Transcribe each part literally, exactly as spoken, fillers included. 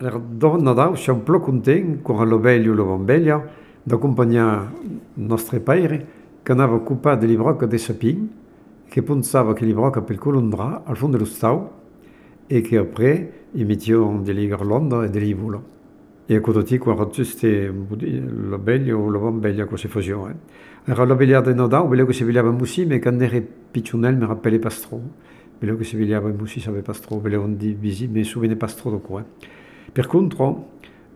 Allora, dopo Natale siamo un po' contenti con la bella e la bambella di accompagnare i nostri padri che hanno occupato delle brocche di sapin, che pensava che le brocche per colondra al fondo dello stavo e che poi emettevano delle ghirlande e delle volo. E a côté qua tutte la bella o la bambella che si facevano. Eh. Allora la bella di Natale, quello che si vedeva in Mussi, ma quando ero piccionello mi rappelait pas trop. Quello che si vedeva in Mussi savait pas trop, quello on dit visite, mais souvenait pas trop de quoi. Per contro,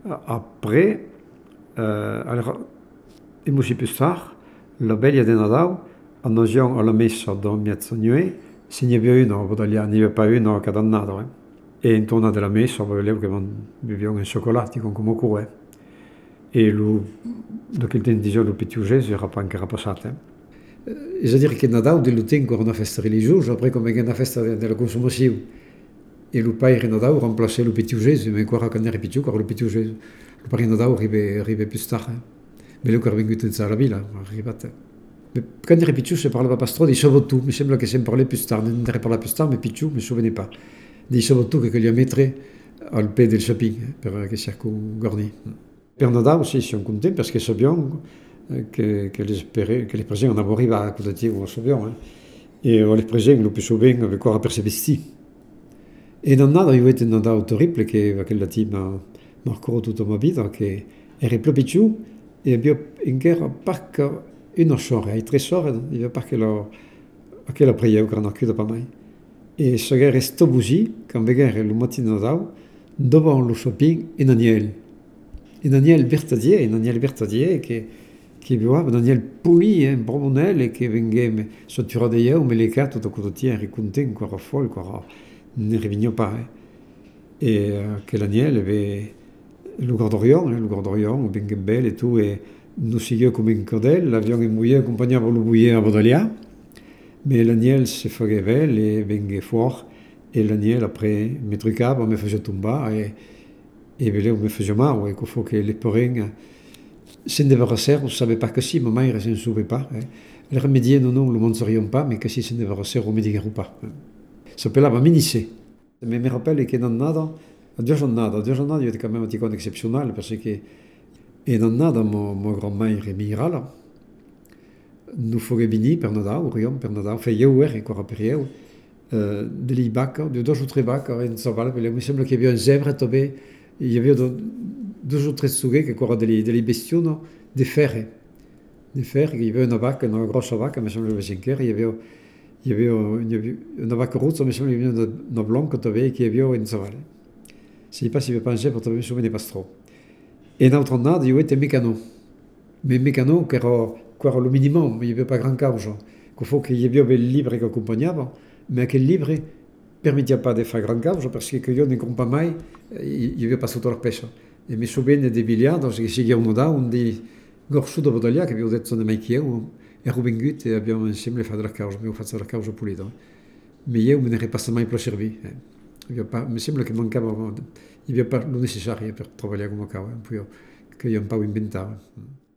après, euh, alors, i mussi più tard, la bella di Natale, andiamo alla messa da mezzanotte, se ne aveva una, o ne aveva pas una cada anno, eh. E intorno alla messa, volevo che viviamo in cioccolati con come cuore. E lo, da quel tempo di giorno più Gesù era pas ancora passato. Eh. C'est-à-dire che Natale, di tempo era una festa religiosa, poi come una festa della consumazione. E lo pai Natale remplacé le petit Jésus, mais quoi quand era più, le petit Jésus. Le pai Natale arrive arrive più tard. Mais le corps venuto in sala villa, arrivate. Quand era più si parlava pas trop di Sobotu, mi sembra che si parlait più tard, non era parlato più tard, mais più, mi souvenais pas. Di Sobotu che gli mettere al pied del sapin, per che sia con Gorni. Per Natale aussi, siamo contenti perché sappiamo che, che, les, che le presenti non arrivano a cosa dire, lo sappiamo. Eh. E le presenti, lo più souvent, avec quoi per se vestire. E non ho avuto un Natale terribile che quella team marcò tutta la mia vita, che ero più piccolo e avevo ancora parco una sorella, e tre sorelle, avevo parco la, che la pregavo, che non chiude per me. E se era stato così, quando era il mattino di Natale, dopo lo shopping in Daniel. In Daniel Bertadier, in Daniel Bertadier, che che aveva Daniel pulì, un bramonello, che veniva sotto di io, me le carte, tutto quello che ero contento, ancora folle, ancora ne reveniamo pas. Eh. Et euh, que l'Agnel avait le Gordorion, hein, le Gordorion, ben bel et tout, et nous siguions comme un cordel, l'avion est mouillé, accompagné par le bouillet à Baudolia, mais l'Agnel se faisait belle et ben fort, et l'Agnel après me trucava, me faisait tomber, et, et ben, me faisait mal, et qu'il faut que les parents s'en débarrassèrent, on ne savait pas que si, maman ne s'en souvait pas. Eh. Elle remédiait, non, non, le monde ne serions pas, mais que si s'en débarrassèrent, on ne remédierait pas. Eh. S'appelava Minissé. Mais me rappelle che non nada, a due giornate, a due giornate io quand même un petit compte exceptionnel, parce que e non nada, mo, mo grand-mère emigrala, nous ferait bini per Nadal, riom per Nadal, fe io ero ancora per io, uh, delle bacche, de deux ou tre bacche, in Saval, mi sembra che aveva un zèbre, tobe, il y avait deux ou tre sughe che ancora delle, delle bestiono, de ferre, de ferre, il y avait una bacca, una grossa bacca, mi sembra che aveva, il y avait il y avait una vacca rossa, mi sembra che aveva una blanca che aveva in Saval. Je ne sais pas si je pensais, parce que je me souvenais pas trop. Et dans notre année, il y avait un mécano. Mais un mécano qui era, qui era le minimum, il n'y avait pas grand cause. Il faut qu'il y ait un livre qui accompagnait, mais quel livre ne permettait pas de faire grand cause, parce que je ne comprends pas mai, il n'y avait pas sotto la pêche. Et je me souviens des billets, donc il y a un da, on dit, Gorsu de Bodalia, qui avait dit, mai qui est, e Rubengut, e abbiamo insieme fatto la causa, abbiamo fatto la causa pulita. Ma io me ne ero pas mai più servito. Eh. Mi sembra che mancava, il n'y avait pas le nécessaire pour travailler comme ça, que je n'ai pas inventé.